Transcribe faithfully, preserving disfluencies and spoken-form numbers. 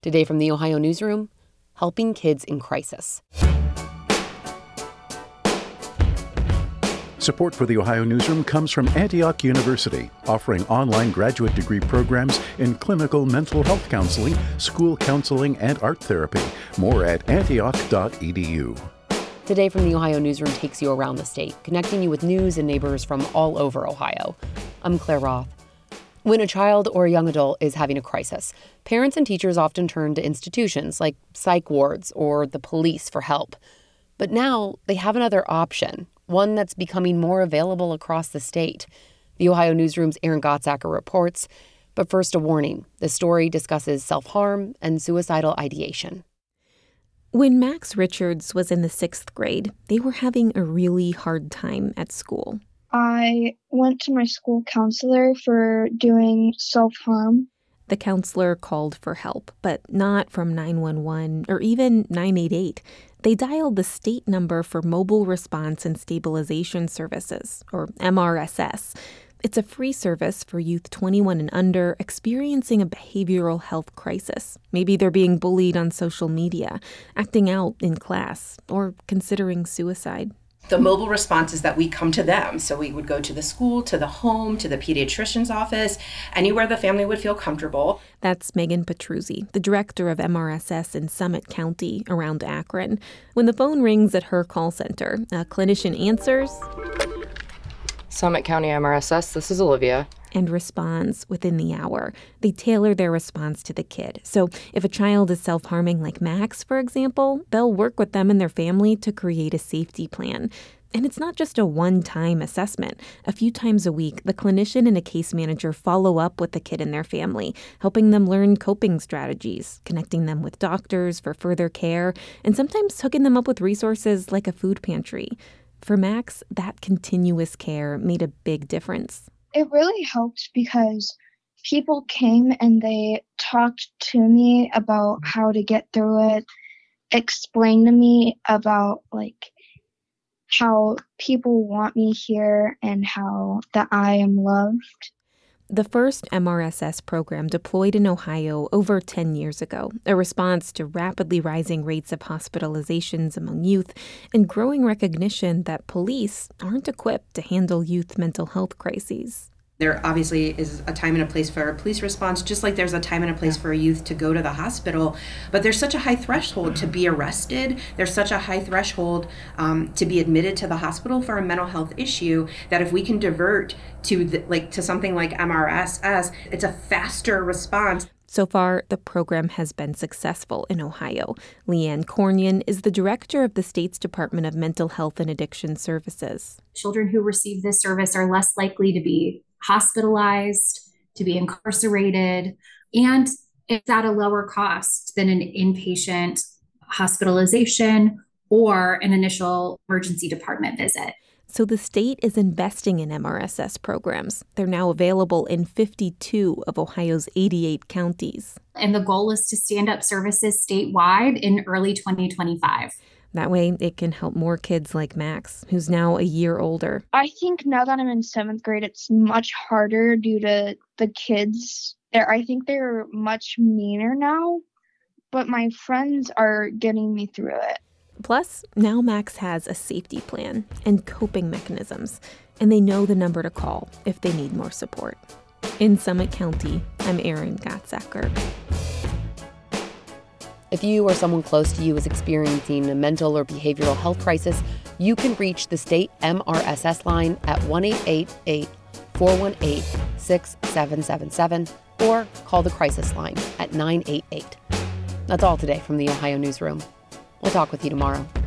Today from the Ohio Newsroom, helping kids in crisis. Support for the Ohio Newsroom comes from Antioch University, offering online graduate degree programs in clinical mental health counseling, school counseling, and art therapy. More at antioch dot e d u. Today from the Ohio Newsroom takes you around the state, connecting you with news and neighbors from all over Ohio. I'm Claire Roth. When a child or a young adult is having a crisis, parents and teachers often turn to institutions like psych wards or the police for help. But now they have another option, one that's becoming more available across the state. The Ohio Newsroom's Aaron Gottsacker reports. But first, a warning. The story discusses self-harm and suicidal ideation. When Max Richards was in the sixth grade, they were having a really hard time at school. I went to my school counselor for doing self-harm. The counselor called for help, but not from nine one one or even nine eight eight. They dialed the state number for Mobile Response and Stabilization Services, or M R S S. It's a free service for youth twenty-one and under experiencing a behavioral health crisis. Maybe they're being bullied on social media, acting out in class, or considering suicide. The mobile response is that we come to them. So we would go to the school, to the home, to the pediatrician's office, anywhere the family would feel comfortable. That's Megan Petruzzi, the director of M R S S in Summit County around Akron. When the phone rings at her call center, a clinician answers. Summit County M R S S, this is Olivia. And responds within the hour. They tailor their response to the kid. So if a child is self-harming like Max, for example, they'll work with them and their family to create a safety plan. And it's not just a one-time assessment. A few times a week, the clinician and a case manager follow up with the kid and their family, helping them learn coping strategies, connecting them with doctors for further care, and sometimes hooking them up with resources like a food pantry. For Max, that continuous care made a big difference. It really helped because people came and they talked to me about how to get through it, explained to me about like how people want me here and how that I am loved. The first M R S S program deployed in Ohio over ten years ago, a response to rapidly rising rates of hospitalizations among youth and growing recognition that police aren't equipped to handle youth mental health crises. There obviously is a time and a place for a police response, just like there's a time and a place for a youth to go to the hospital. But there's such a high threshold to be arrested. There's such a high threshold um, to be admitted to the hospital for a mental health issue that if we can divert to the, like to something like M R S S, it's a faster response. So far, the program has been successful in Ohio. Leanne Cornian is the director of the state's Department of Mental Health and Addiction Services. Children who receive this service are less likely to be hospitalized, to be incarcerated, and it's at a lower cost than an inpatient hospitalization or an initial emergency department visit. So the state is investing in M R S S programs. They're now available in fifty-two of Ohio's eighty-eight counties. And the goal is to stand up services statewide in early twenty twenty-five. That way, it can help more kids like Max, who's now a year older. I think now that I'm in seventh grade, it's much harder due to the kids. They're, I think they're much meaner now, but my friends are getting me through it. Plus, now Max has a safety plan and coping mechanisms, and they know the number to call if they need more support. In Summit County, I'm Aaron Gottsacker. If you or someone close to you is experiencing a mental or behavioral health crisis, you can reach the state M R S S line at one eight eight eight, four one eight, six seven seven seven or call the crisis line at nine eight eight. That's all today from the Ohio Newsroom. We'll talk with you tomorrow.